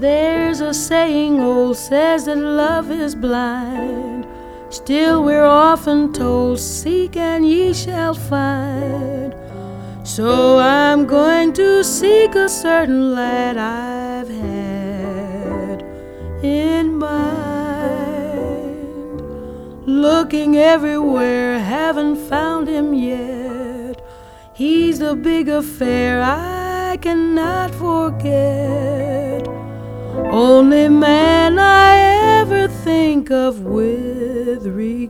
There's a saying old says that love is blind. Still we're often told, seek and ye shall find. So I'm going to seek a certain lad I've had in mind. Looking everywhere, haven't found him yet. He's a big affair I cannot forget. Only man I ever think of with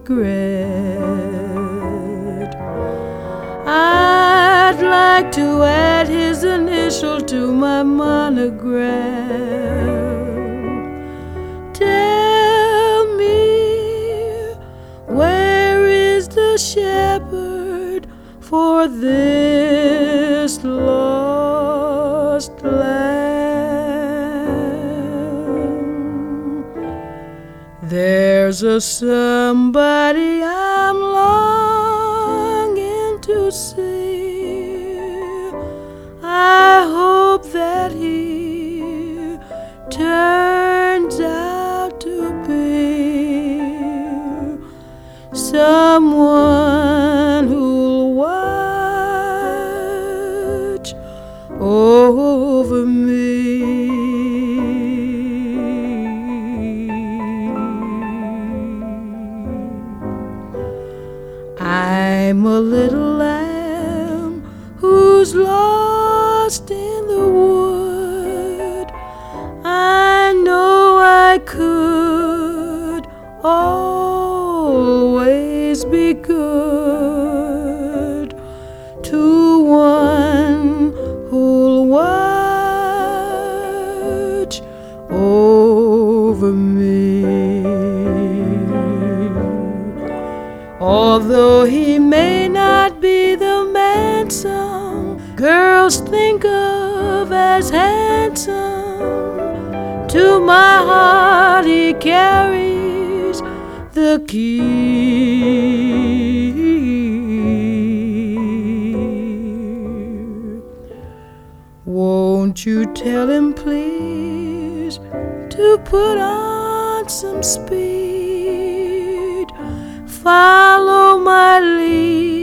regret. I'd like to add his initial to my monogram. Tell me, where is the shepherd for this lost lamb? There's a somebody I'm longing to see. I hope that he turns out to be someone who'll watch over me. I'm a little lamb who's lost in the wood. I know I could always be good to one who'll watch over me. Although he may not be the man some girls think of as handsome, to my heart he carries the key. Won't you tell him please to put on some speed? Follow my lead